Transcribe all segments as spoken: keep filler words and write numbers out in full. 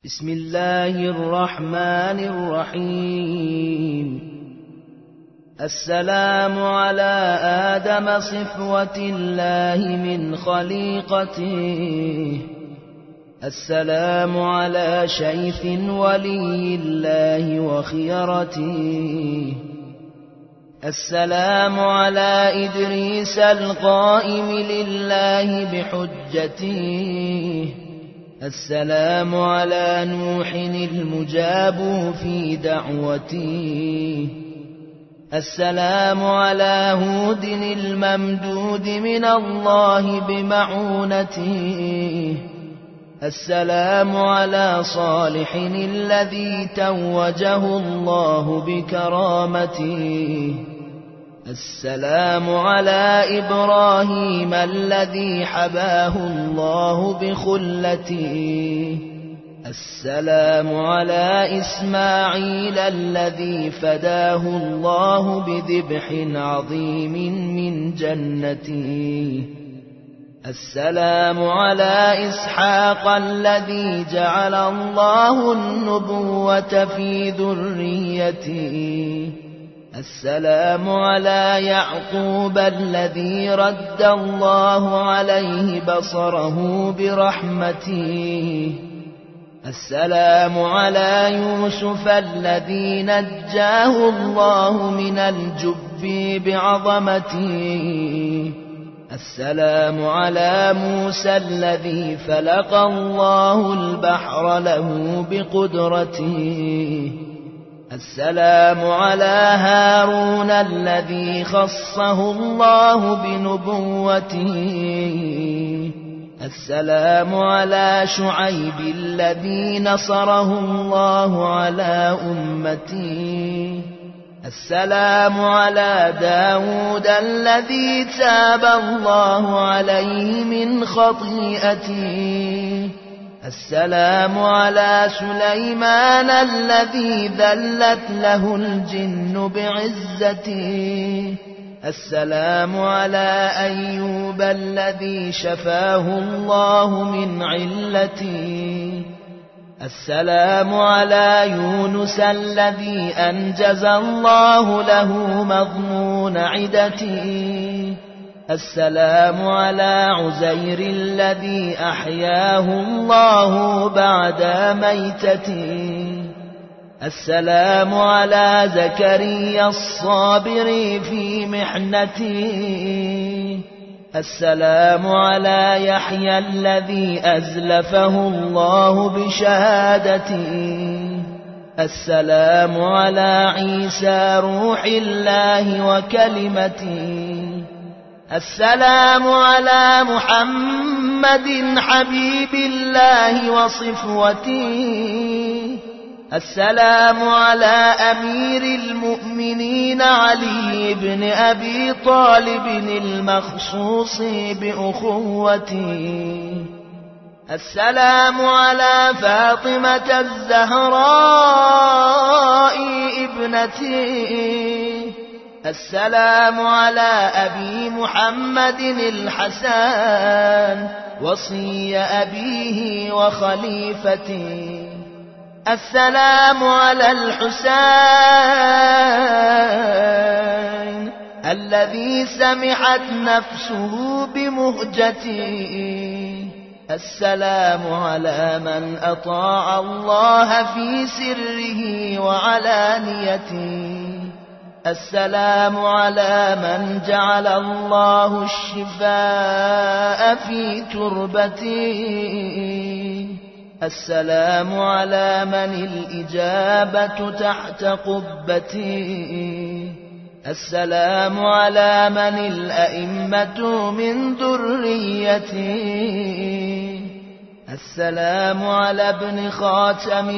بسم الله الرحمن الرحيم. السلام على آدم صفوة الله من خليقته، السلام على شيخ ولي الله وخيرته، السلام على إدريس القائم لله بحجته، السلام على نوح المجاب في دعوته، السلام على هود الممدود من الله بمعونته، السلام على صالح الذي توجه الله بكرامته، السلام على إبراهيم الذي حباه الله بخلته، السلام على إسماعيل الذي فداه الله بذبح عظيم من جنته، السلام على إسحاق الذي جعل الله النبوة في ذريته، السلام على يعقوب الذي رد الله عليه بصره برحمته، السلام على يوسف الذي نجاه الله من الجب بعظمته، السلام على موسى الذي فلق الله البحر له بقدرته، السلام على هارون الذي خصه الله بنبوته، السلام على شعيب الذي نصره الله على أمته، السلام على داود الذي تاب الله عليه من خطيئته، السلام على سليمان الذي ذلت له الجن بعزته، السلام على أيوب الذي شفاه الله من علته، السلام على يونس الذي أنجز الله له مضمون عدته، السلام على عزير الذي أحياه الله بعد ميتته، السلام على زكريا الصابر في محنته، السلام على يحيى الذي أزلفه الله بشهادته، السلام على عيسى روح الله وكلمته، السلام على محمد حبيب الله وصفوته، السلام على أمير المؤمنين علي بن أبي طالب المخصوص بأخوته، السلام على فاطمة الزهراء ابنته، السلام على أبي محمد الحسن وصي أبيه وخليفته، السلام على الحسين الذي سمحت نفسه بمهجته، السلام على من أطاع الله في سره وعلانيته، السلام على من جعل الله الشفاء في تربته، السلام على من الإجابة تحت قبته، السلام على من الأئمة من ذريته، السلام على ابن خاتم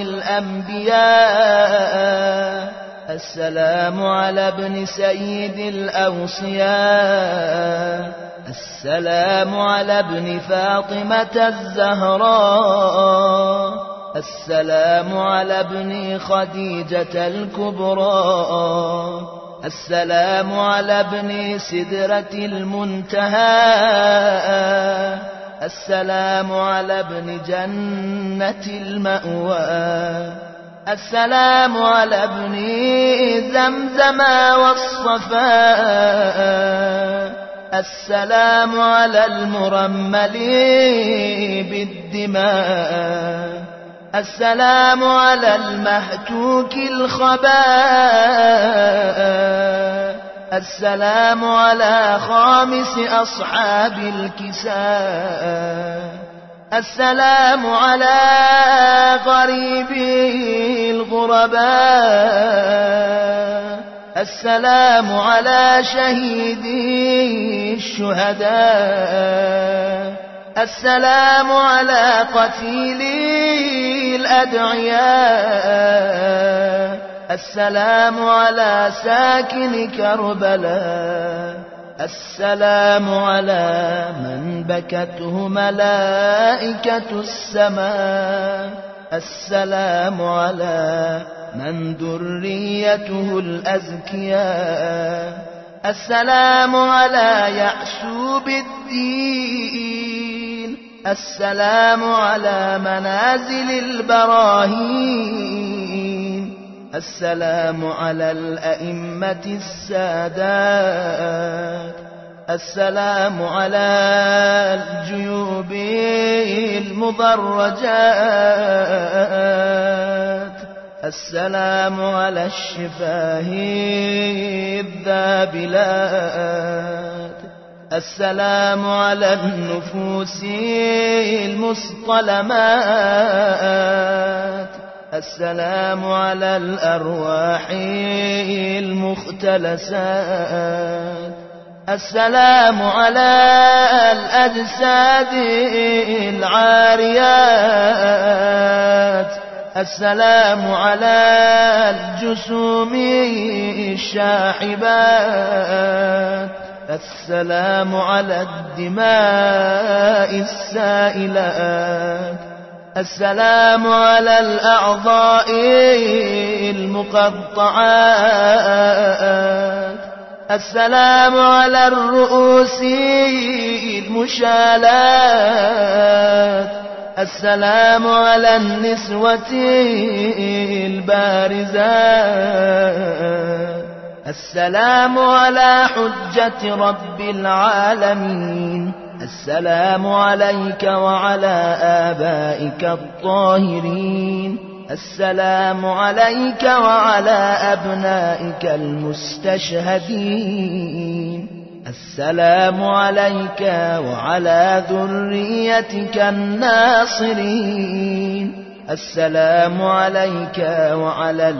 الأنبياء، السلام على ابن سيد الأوصياء، السلام على ابن فاطمة الزهراء، السلام على ابن خديجة الكبرى، السلام على ابن سدرة المنتهى، السلام على ابن جنة المأوى السلام على ابن زمزم والصفاء السلام على المرمل بالدماء السلام على المهتوك الخباء السلام على خامس أصحاب الكساء السلام على غريبي الغرباء السلام على شهيدي الشهداء السلام على قتيلي الأدعياء السلام على ساكن كربلاء السلام على من بكته ملائكة السماء السلام على من ذريته الأزكياء السلام على يعشوب الدين السلام على منازل البراهين السلام على الأئمة السادات السلام على الجيوب المضرجات السلام على الشفاه الذابلات السلام على النفوس المصطلمات السلام على الأرواح المختلسات السلام على الأجساد العاريات السلام على الجسوم الشاحبات السلام على الدماء السائلات السلام على الأعضاء المقطعات السلام على الرؤوس المشالات السلام على النسوة البارزات السلام على حجة رب العالمين السلام عليك وعلى آبائك الطاهرين السلام عليك وعلى أبنائك المستشهدين السلام عليك وعلى ذريتك الناصرين السلام عليك وعلى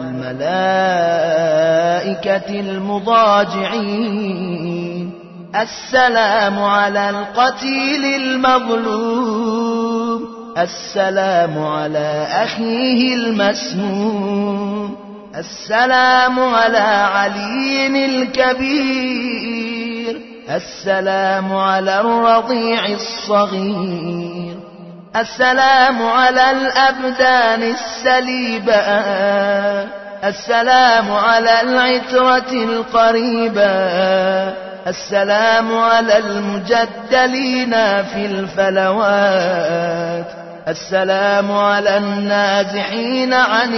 الملائكة المضاجعين السلام على القتيل المظلوم السلام على أخيه المسموم السلام على علي الكبير السلام على الرضيع الصغير السلام على الأبدان السليبة السلام على العترة القريبة السلام على المجدلين في الفلوات السلام على النازحين عن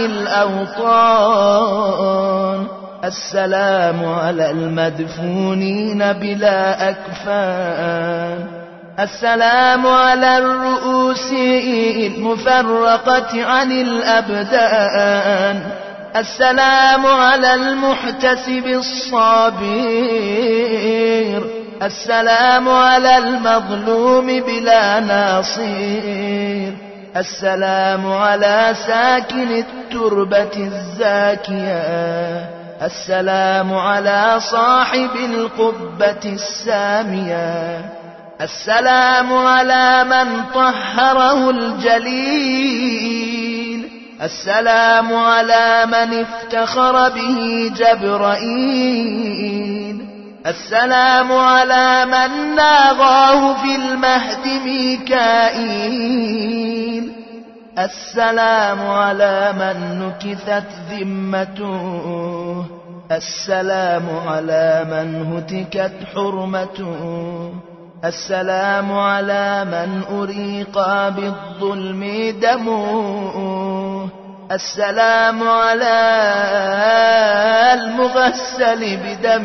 الأوطان السلام على المدفونين بلا أكفان السلام على الرؤوس المفرقة عن الأبدان السلام على المحتسب الصابر السلام على المظلوم بلا ناصير السلام على ساكن التربة الزاكية السلام على صاحب القبة السامية السلام على من طهره الجليل السلام على من افتخر به جبرائيل السلام على من ناغاه في المهد ميكائيل السلام على من نكثت ذمته السلام على من هتكت حرمته السلام على من أريق بالظلم دمه، السلام على المغسل بدم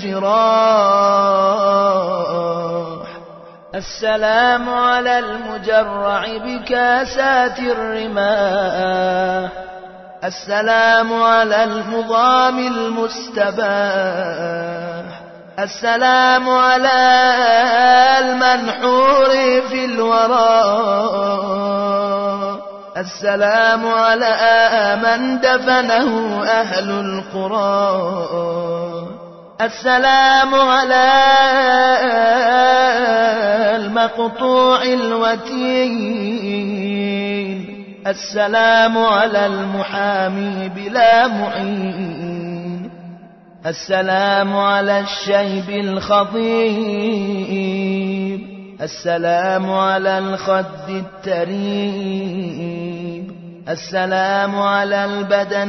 الجراح، السلام على المجرع بكاسات الرماح، السلام على المضام المستباح، السلام على المنحور في الوراء، السلام على من دفنه أهل القرى، السلام على المقطوع الوتين، السلام على المحامي بلا معين، السلام على الشيب الخضيب، السلام على الخد التريب، السلام على البدن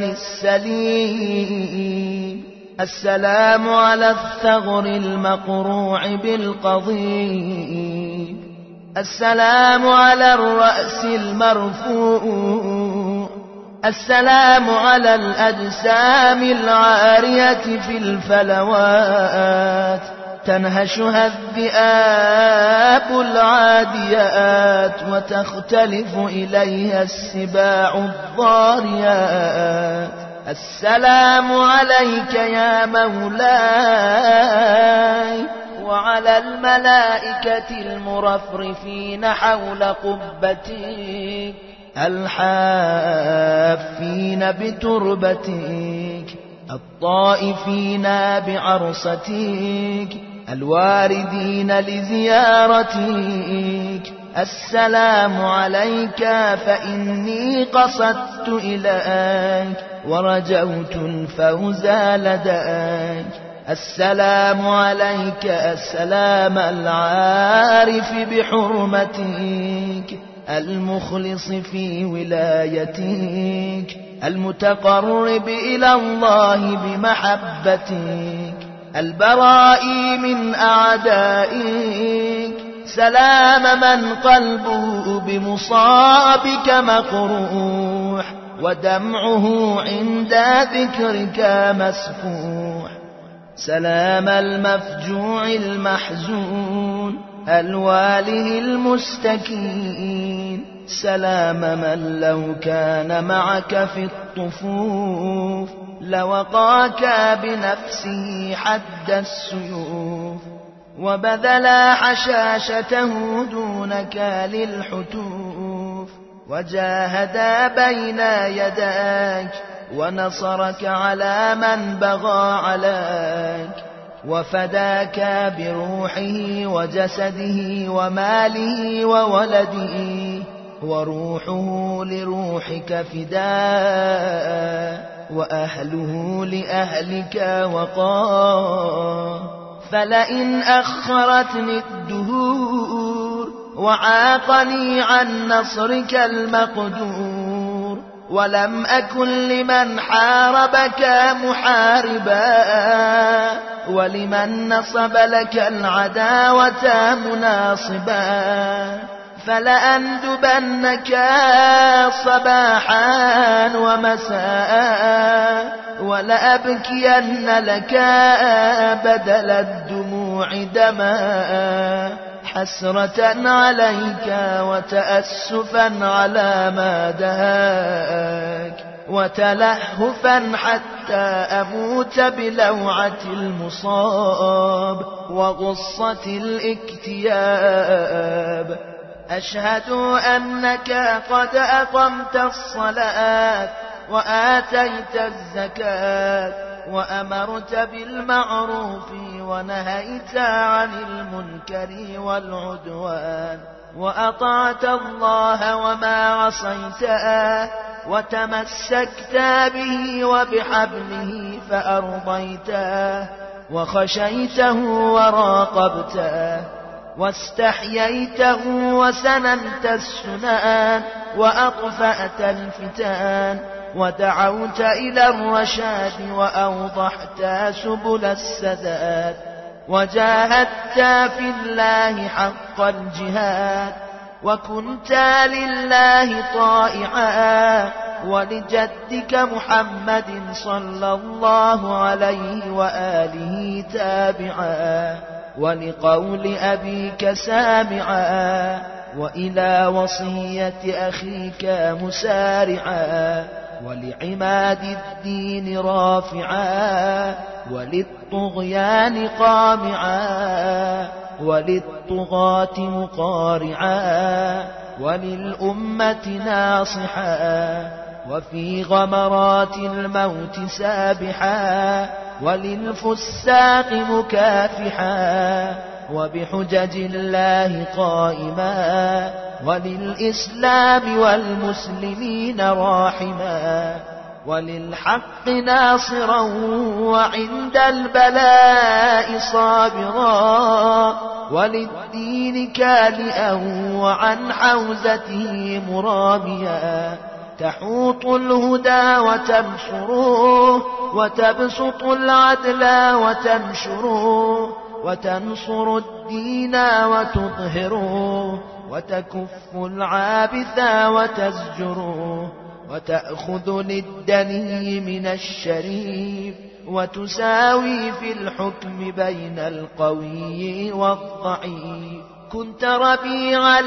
السليم، السلام على الثغر المقروع بالقضيب، السلام على الرأس المرفوع، السلام على الأجسام العارية في الفلوات تنهشها الذئاب العاديات وتختلف إليها السباع الضاريات. السلام عليك يا مولاي وعلى الملائكة المرفرفين حول قبتك الحافين بتربتك الطائفين بعرستك الواردين لزيارتك. السلام عليك فإني قصدت إليك ورجوت الفوز لديك. السلام عليك السلام العارف بحرمتك المخلص في ولايتك المتقرب إلى الله بمحبتك البرائي من أعدائك. سلام من قلبه بمصابك مقروح ودمعه عند ذكرك مسفوح. سلام المفجوع المحزون الواله المستكين. سلام من لو كان معك في الطفوف لوقاك بنفسه حد السيوف وبذل حشاشته دونك للحتوف وجاهد بين يديك ونصرك على من بغى عليك وفداك بروحه وجسده وماله وولده وروحه لروحك فداء وأهله لأهلك وقاه. فلئن أخرتني الدهور وعاقني عن نصرك المقدور ولم أكن لمن حاربك محاربا ولمن نصب لك العداوة مناصبا فلأندبنك صباحا ومساء ولأبكين لك بدل الدموع دما حسرة عليك وتأسفا على ما دهاك وتلهفا حتى أموت بلوعة المصاب وغصة الاكتياب. أشهد أنك قد أقمت الصلاة وآتيت الزكاة وأمرت بالمعروف ونهيت عن المنكر والعدوان وأطعت الله وما عصيته وتمسكت به وبحبله فأرضيته وخشيته وراقبته واستحييته وسننت السنان وأطفأت الفتان ودعوت إلى الرشاد وأوضحت سبل السداد. وجاهدت في الله حق الجهاد وكنت لله طائعا ولجدك محمد صلى الله عليه وآله تابعا ولقول أبيك سامعا وإلى وصية أخيك مسارعا ولعماد الدين رافعا وللطغيان قامعا وللطغاة مقارعا وللأمة ناصحا وفي غمرات الموت سابحا وللفساق مكافحا وبحجج الله قائما وللإسلام والمسلمين راحما وللحق ناصرا وعند البلاء صابرا وللدين كالئا وعن حوزته مراميا تحوط الهدى وتنصره وتبسط العدل وتنشره وتنصر الدين وتظهره وتكف العابث وتزجره وتأخذ للدني من الشريف وتساوي في الحكم بين القوي والضعيف كنت ربيع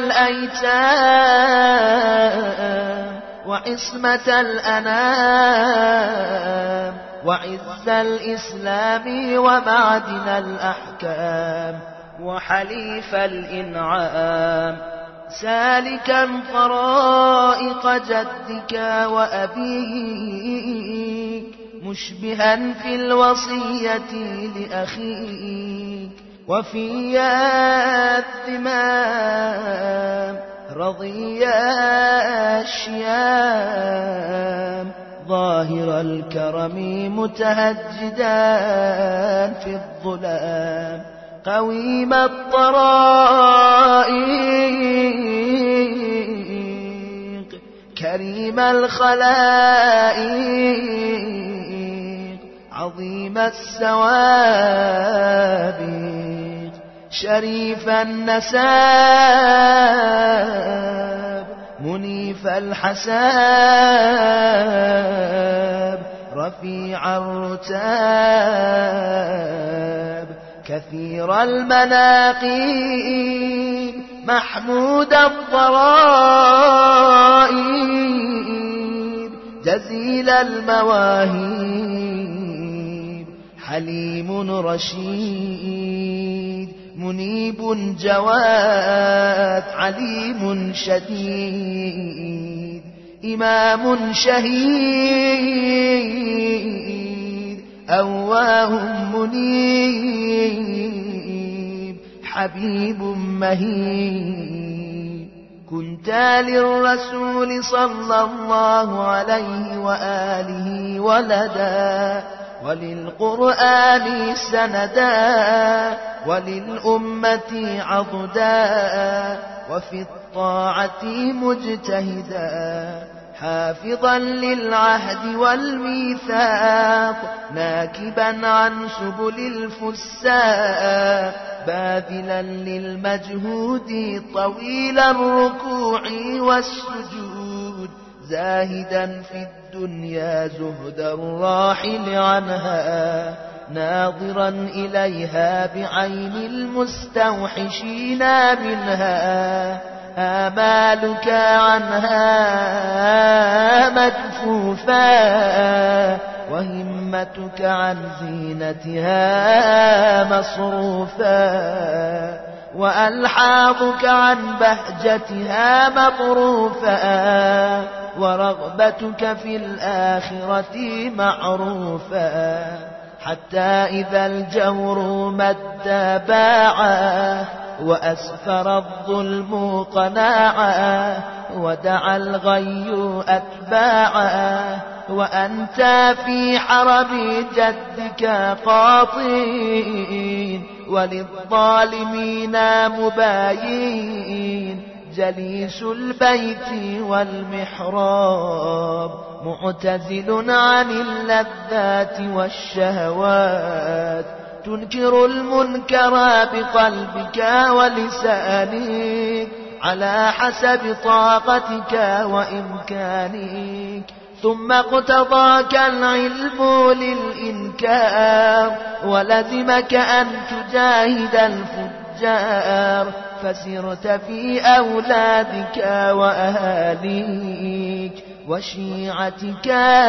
الأيتام وعصمة الأنام وعز الإسلام ومعدن الأحكام وحليف الإنعام سالكا طرائق جدك وأبيك مشبها في الوصية لأخيك وفي الذمام رضي الشيام ظاهر الكرم متهجدا في الظلام قويم الطرائق كريم الخلائق عظيم السوابق شريف النساب منيف الحساب رفيع الرتاب كثير المناقب محمود الضرائب جزيل المواهب حليم رشيد منيب جواد عليم شديد إمام شهيد أواه منيب حبيب مهيب كنت للرسول صلى الله عليه وآله ولدا وللقرآن سندا وللأمة عضدا وفي الطاعة مجتهدا حافظا للعهد والميثاق ناكبا عن سبل الفساق باذلا للمجهود طويل الركوع والسجود زاهدا في الدنيا زهد الراحل عنها ناظرا إليها بعين المستوحشين منها آمالك عنها مكفوفا وهمتك عن زينتها مصروفا وألحاظك عن بهجتها مطروفا ورغبتك في الآخرة معروفا حتى إذا الجور مد باعا وأسفر الظلم قناعا ودعا الغي أتباعا وأنت في حرم جدك قاطين وللظالمين مباين جليس البيت والمحراب معتزل عن اللذات والشهوات تنكر المنكر بقلبك ولسانك على حسب طاقتك وإمكانك، ثم اقتضاك العلم للإنكار ولزمك أن تجاهد الفجار، فسرت في أولادك وأهاليك وشيعتك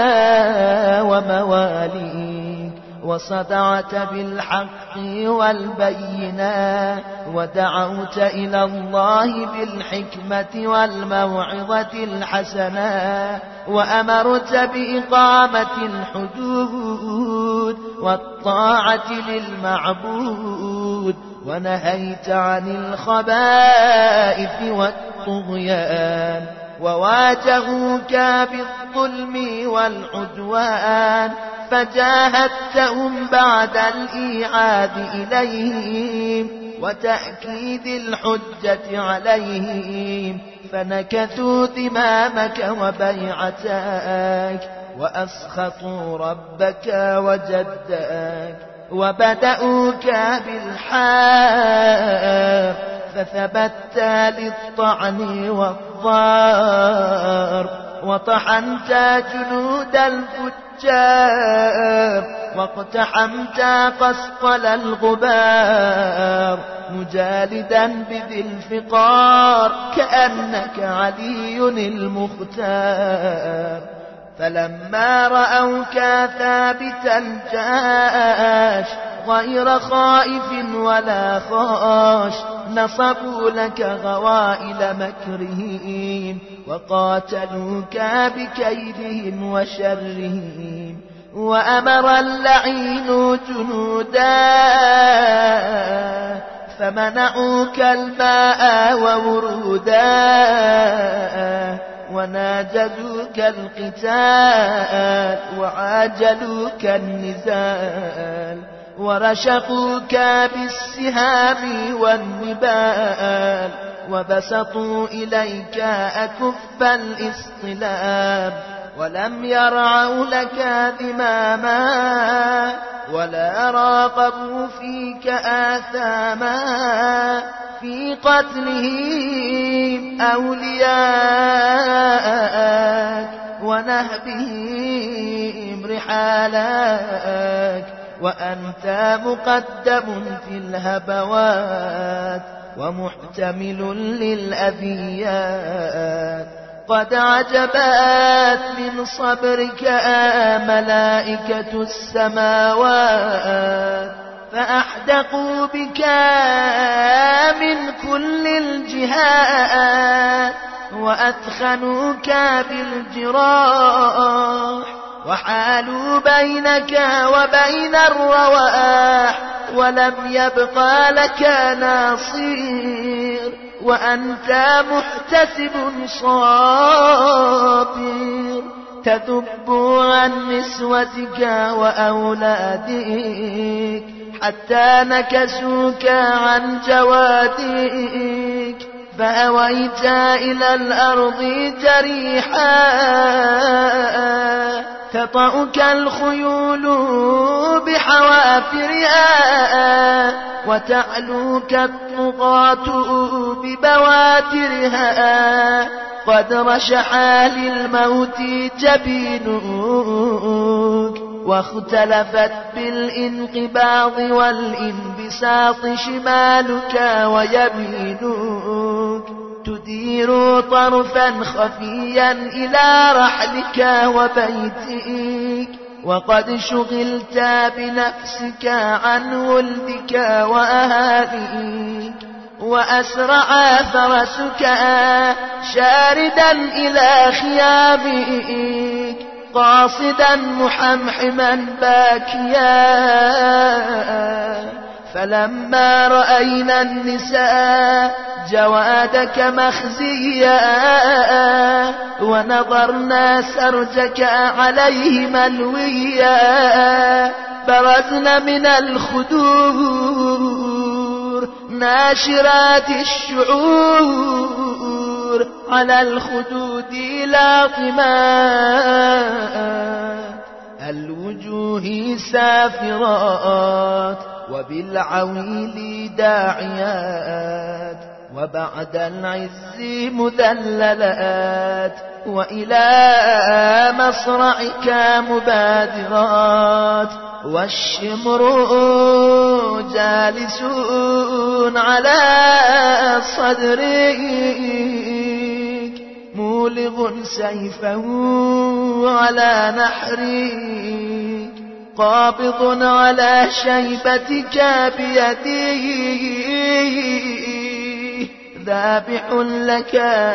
ومواليك، وصدعت بالحق والبينة، ودعوت إلى الله بالحكمة والموعظة الحسنة، وأمرت بإقامة الحدود والطاعة للمعبود، ونهيت عن الخبائث والطغيان، وواجهوك بالظلم والعدوان، فجاهدتهم بعد الإيعاد إليهم وتأكيد الحجة عليهم، فنكثوا ذمامك وبيعتك وأسخطوا ربك وجدك، وبدأوك بالحار فثبت للطعن والضار، وطحنت جنود الفجار واقتحمت قسطل الغبار، مجالدا بذي الفقار كأنك علي المختار. فلما رأوك ثابت الجاش غير خائف ولا خاش، نصبوا لك غوائل مكرهم وقاتلوك بكيدهم وشرهم، وأمر اللعين جنودا فمنعوك الماء وورودا، وناجدوك القتال وعاجلوك النزال، ورشقوك بالسهام والنبال، وبسطوا إليك أكف الاصطلاب، ولم يرعوا لك ذماما ولا راقبوا فيك آثاما، في قتلهم أولياءك ونهبهم رحالاك، وأنت مقدم في الهبوات ومحتمل للأذيات. قد عجبت من صبرك ملائكة السماوات، فأحدقوا بك من كل الجهات، وأثخنوك بالجراح، وحالوا بينك وبين الرواح، ولم يبقى لك ناصير، وأنت محتسب صابر، تذب عن نسوتك وأولادك حتى نكسوك عن جوادك، فأويت إلى الأرض جريحا تطأك الخيول بحوافرها، وتعلوك الطغاة ببواترها، قد رشحا للموت جبينك، واختلفت بالانقباض والانبساط شمالك ويمينك، تدير طرفا خفيا إلى رحلك وبيتك، وقد شغلت بنفسك عن ولدك وأهاليك، وأسرع فرسك شاردا إلى خيامك، قاصدا محمحما باكيا. فلما رأينا النساء جوادك مخزيا، ونظرنا سرجك عليه ملويا، برزنا من الخدور ناشرات الشعور، على الخدود لاطمات، الوجوه سافرات وبالعويل داعيات وبعد العز مذللات وإلى مصرعك مبادرات والشمر جالسون على صدرك مولغ سيفه على نحرك قابض على شيبتك بيده ذابح لك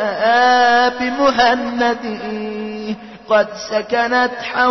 بمهنده قد سكنت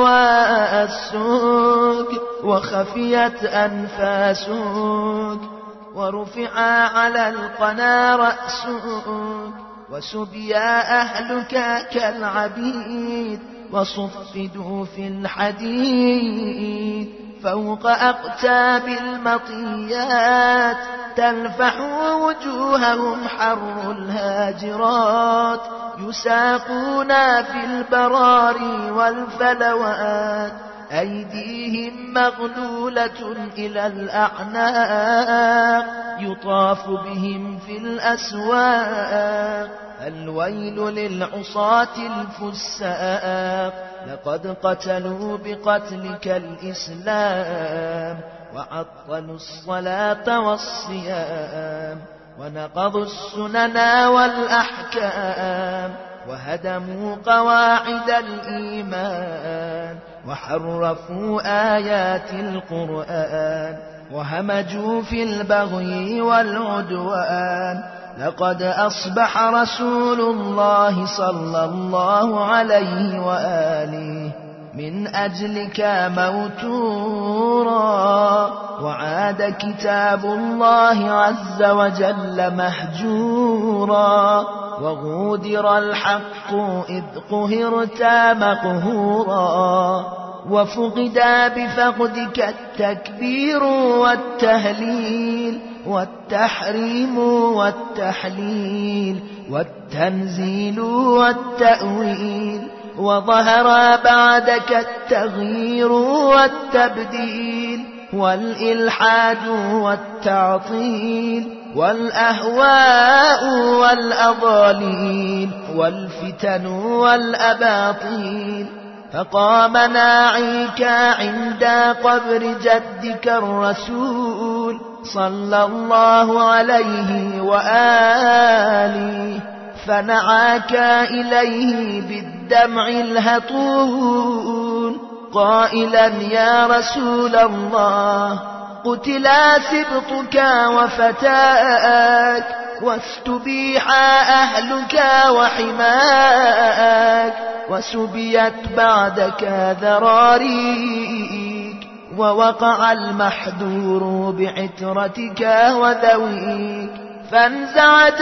حواسك وخفيت أنفاسك ورفع على القنا رأسك وسبيا أهلك كالعبيد وصفدوا في الحديد فوق أقتاب المطيات تلفح وجوههم حر الهاجرات يساقون في البراري والفلوات أيديهم مغلولة إلى الأعناق يطاف بهم في الأسواق الويل للعصاة الفساق لقد قتلوا بقتلك الإسلام وعطلوا الصلاة والصيام ونقضوا السنن والأحكام وهدموا قواعد الإيمان وحرفوا آيات القرآن وهمجوا في البغي والعدوان لقد أصبح رسول الله صلى الله عليه وآله من أجلك موتورا وعاد كتاب الله عز وجل مهجورا وغودر الحق إذ قهرت مقهورا وفقد بفقدك التكبير والتهليل والتحريم والتحليل والتنزيل والتأويل وظهر بعدك التغيير والتبديل والإلحاد والتعطيل والأهواء والأضاليل والفتن والأباطيل فقام ناعيك عند قبر جدك الرسول صلى الله عليه وآله فنعاك إليه بالدمع الهطول قائلا يا رسول الله قتلا سبطك وفتاك واستبيح أهلك وحماك وسبيت بعدك ذراريك ووقع المحذور بعترتك وذويك فانزعج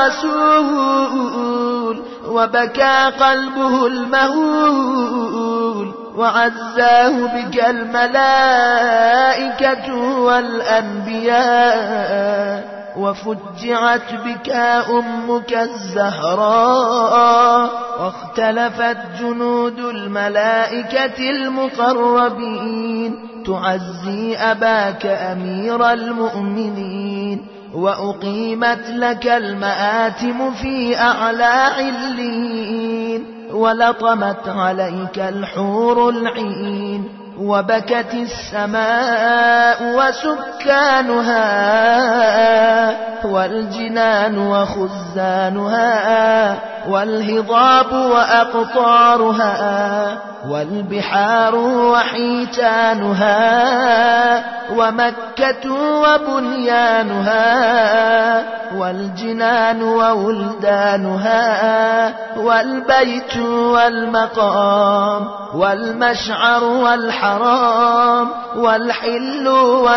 الرسول وبكى قلبه المهول وعزاه بك الملائكة والأنبياء وفجعت بك أمك الزهراء واختلفت جنود الملائكة المقربين تعزي أباك أمير المؤمنين وأقيمت لك المآتم في أعلى علين ولطمت عليك الحور العين وبكت السماء وسكانها والجنان وخزانها والهضاب وأقطارها والبحار وحيتانها ومكة وبنيانها والجنان وولدانها والبيت والمقام والمشعر والحرام والحل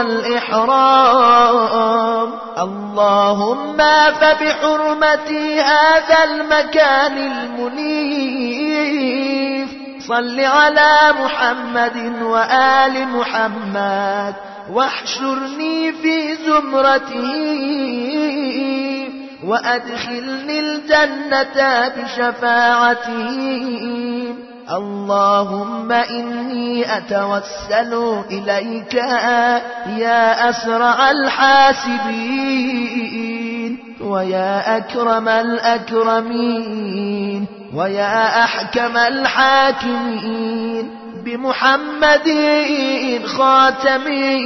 والإحرام اللهم فبحرمة هذا المكان المنيف صل على محمد وآل محمد واحشرني في زمرته وأدخلني الجنة بشفاعته اللهم إني أتوسل إليك يا أسرع الحاسبين ويا أكرم الأكرمين ويا أحكم الحاكمين بمحمد خاتم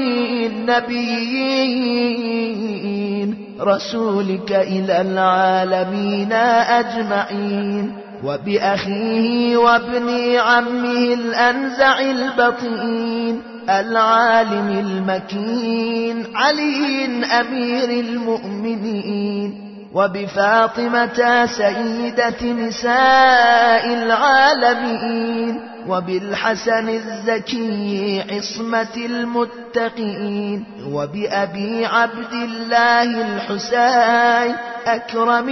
النبيين رسولك إلى العالمين أجمعين وبأخيه وابن عمه الأنزع البطين العالم المكين علي أمير المؤمنين وبفاطمة سيدة نساء العالمين وبالحسن الزكي عصمة المتقين وبأبي عبد الله الحسين أكرم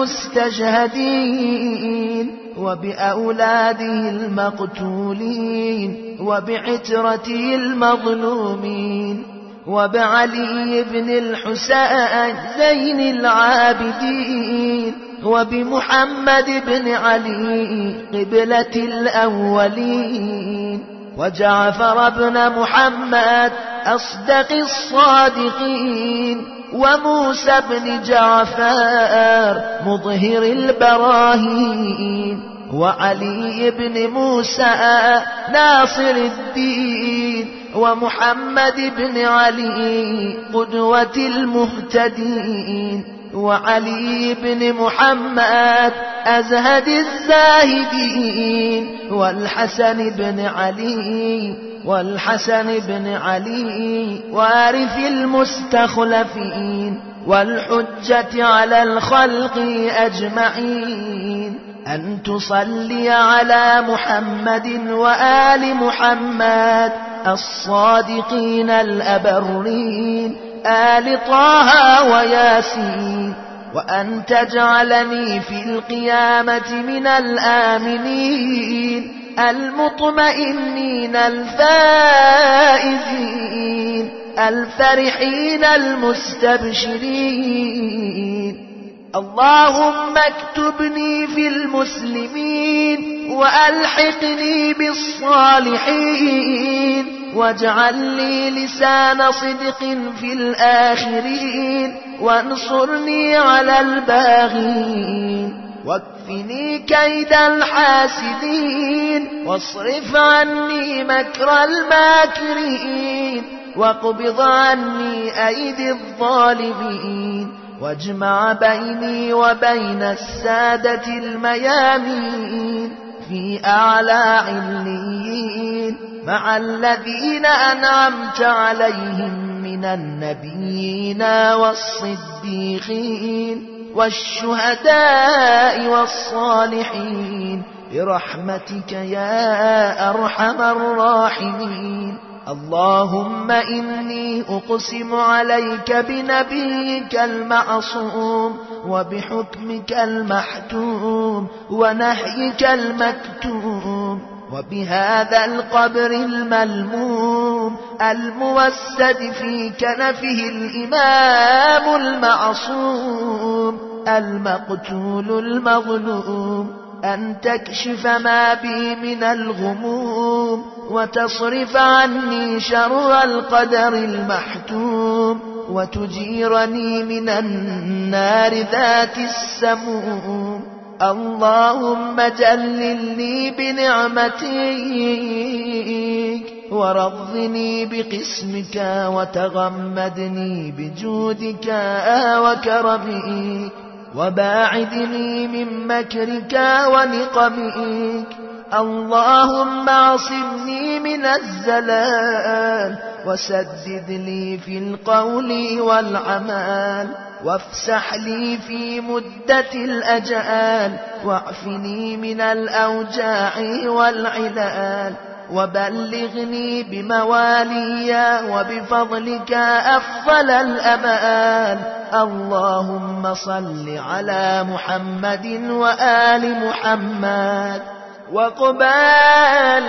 المستجهدين وبأولاده المقتولين وبعترته المظلومين وبعلي بن الحسين زين العابدين وبمحمد بن علي قبلة الأولين وجعفر بن محمد أصدق الصادقين وموسى بن جعفر مظهر البراهين وعلي بن موسى ناصر الدين ومحمد بن علي قدوة المهتدين وعلي بن محمد أزهد الزاهدين والحسن بن علي والحسن بن علي وارث المستخلفين والحجة على الخلق أجمعين أن تصلي على محمد وآل محمد الصادقين الأبرين آل طه وياسين وأن تجعلني في القيامة من الآمنين المطمئنين الفائزين الفرحين المستبشرين اللهم اكتبني في المسلمين وألحقني بالصالحين واجعل لي لسان صدق في الآخرين وانصرني على الباغين واكفني كيد الحاسدين واصرف عني مكر الماكرين واقبض عني أيدي الظالمين واجمع بيني وبين السادة الميامين في أعلى عليين مع الذين أنعمت عليهم من النبيين والصديقين والشهداء والصالحين برحمتك يا أرحم الراحمين. اللهم إني أقسم عليك بنبيك المعصوم وبحكمك المحتوم ونهيك المكتوم وبهذا القبر الملموم الموسد في كنفه الإمام المعصوم المقتول المظلوم أن تكشف ما بي من الغموم وتصرف عني شر القدر المحتوم وتجيرني من النار ذات السموم. اللهم جللني بنعمتك ورضني بقسمك وتغمدني بجودك وكرمك وباعدني من مكرك ونقمك. اللهم عصمني من الزلال وسدد لي في القول والعمل وافسح لي في مدة الأجال واعفني من الأوجاع والعلال وبلغني بموالي وبفضلك أفضل الأمال. اللهم صل على محمد وآل محمد وقبال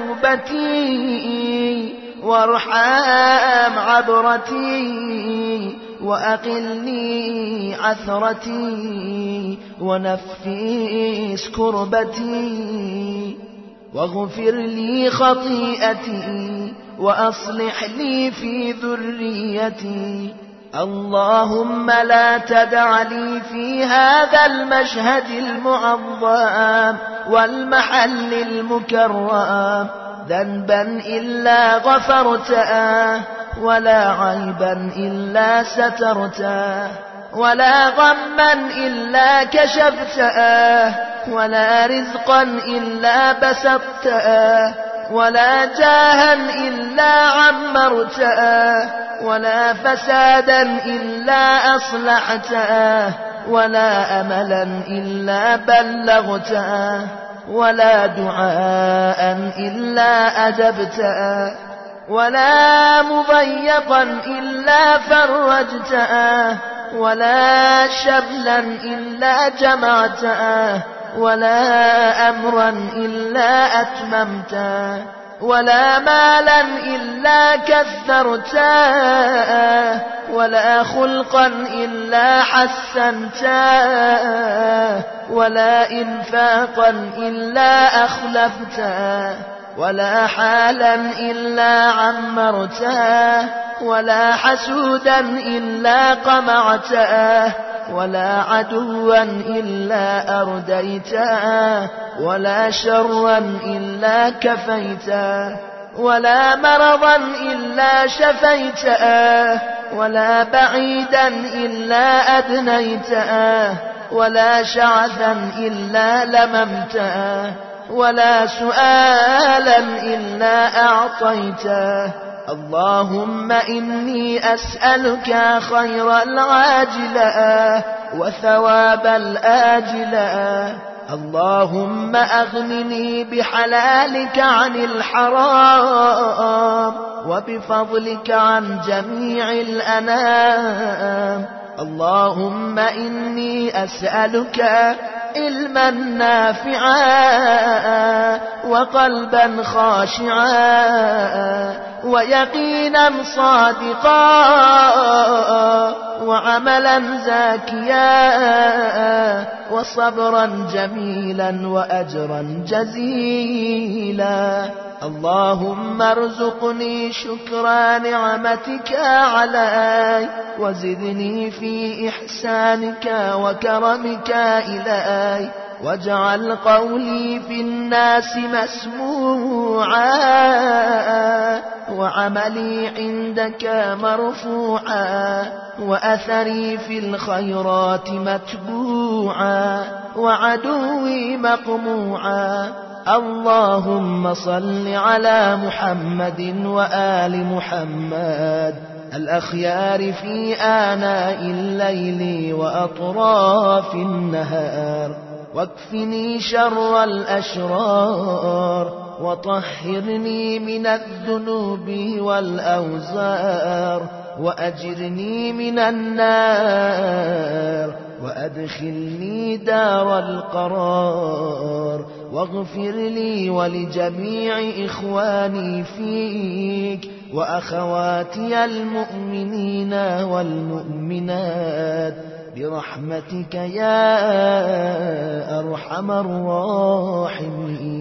توبتي وارحم عبرتي وأقلني عثرتي ونفس كربتي واغفر لي خطيئتي وأصلح لي في ذريتي. اللهم لا تدع لي في هذا المشهد المعظم والمحل المكرم ذنبا إلا غفرته، ولا عيبا إلا سترته، ولا غما إلا كشفته، ولا رزقا إلا بسطته، ولا جاها إلا عمرته، ولا فسادا إلا أصلحته، ولا أملا إلا بلغته، ولا دعاء إلا أجبته، ولا مضيقا إلا فرجته، ولا شملا إلا جمعته، ولا أمرا إلا أتممته، ولا مالا إلا كثرته، ولا خلقا إلا حسنته، ولا إنفاقا إلا أخلفته، ولا حالا إلا عمرته، ولا حسودا إلا قمعته، ولا عدوا إلا أرديته، ولا شرا إلا كفيته، ولا مرضا إلا شفيته، ولا بعيدا إلا أدنيته، ولا شعثا إلا لممته، ولا سؤالا إلا أعطيته. اللهم إني أسألك خير العاجلة وثواب الآجلة. اللهم أغنني بحلالك عن الحرام وبفضلك عن جميع الأنام. اللهم إني أسألك علما نافعا وقلبا خاشعا ويقينا صادقا وعملا زاكيا وصبرا جميلا وأجرا جزيلا. اللهم ارزقني شكر نعمتك علي وزدني في إحسانك وكرمك إلي، واجعل قولي في الناس مسموعا وعملي عندك مرفوعا وأثري في الخيرات متبوعا وعدوي مقموعا. اللهم صل على محمد وآل محمد الأخيار في آناء الليل وأطراف النهار، واكفني شر الأشرار وطهرني من الذنوب والأوزار، وأجرني من النار وأدخلني دار القرار، واغفر لي ولجميع إخواني فيك وأخواتي المؤمنين والمؤمنات برحمتك يا أرحم الراحمين.